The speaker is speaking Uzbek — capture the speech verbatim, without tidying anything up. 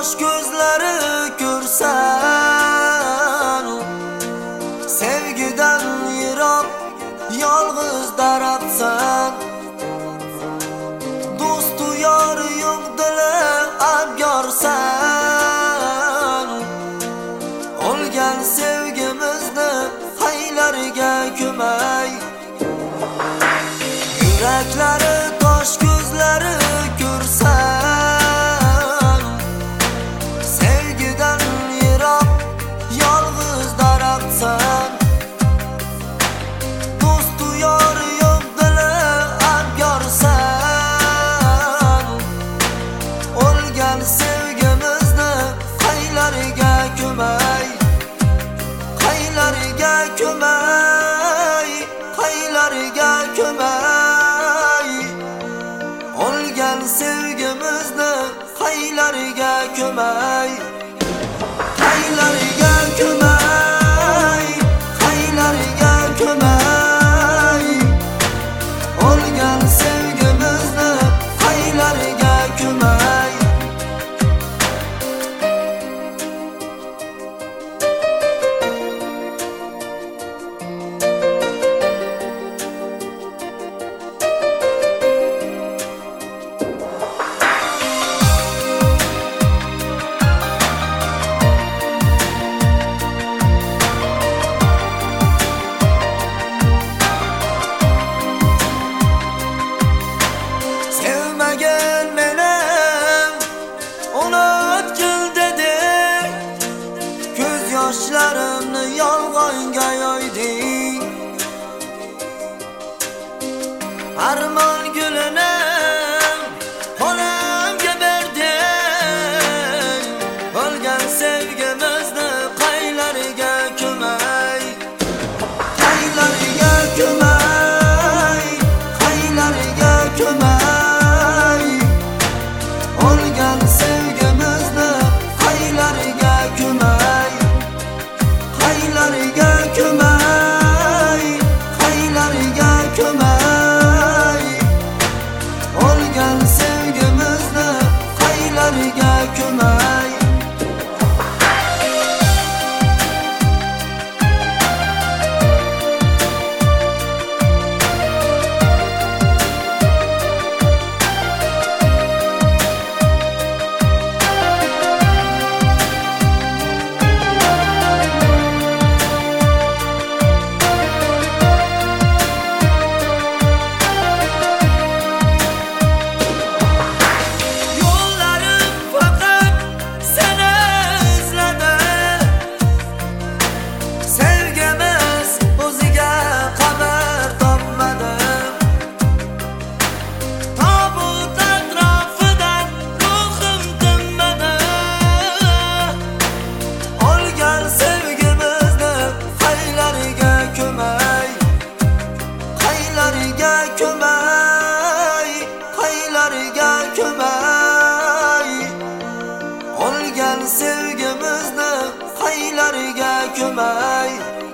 tosh ko'zlari ko'rsan, sevgidan yiroq yolg'iz daraxtsan. Do'stu yor yo'q dili abgorsan. Olgan sevgimizni haylarga ko'may. Yuraklari tosh ko'zlari ko'rsan, sevgidan yiroq yolg'iz daraxtsan. Do'stu yor yo'q dili abgorsan. Olgan sevgimizni qaylarga ko'may, qaylarga ko'may, qaylarga ko'may. Olgan sevgimizni qaylarga ko'may, qaylarga ko'may, qaylarga ko'may. Olgan sevgimizni qaylarga ko'may. Sevmagan meni unutgil dedi, ko'z yoshlarimni yolg'onga yo'yding. Armon gulini xolamga berding. Olgan sevgimizni qaylarga ko'may, qaylarga ko'may, qaylarga ko'may. Olgan sevgimizni qaylarga ko'may, qaylarga ko'may, qaylarga ko'may. Olgan sevgimizni qaylarga ko'may. Olgan sevgimizni qaylarga ko'may.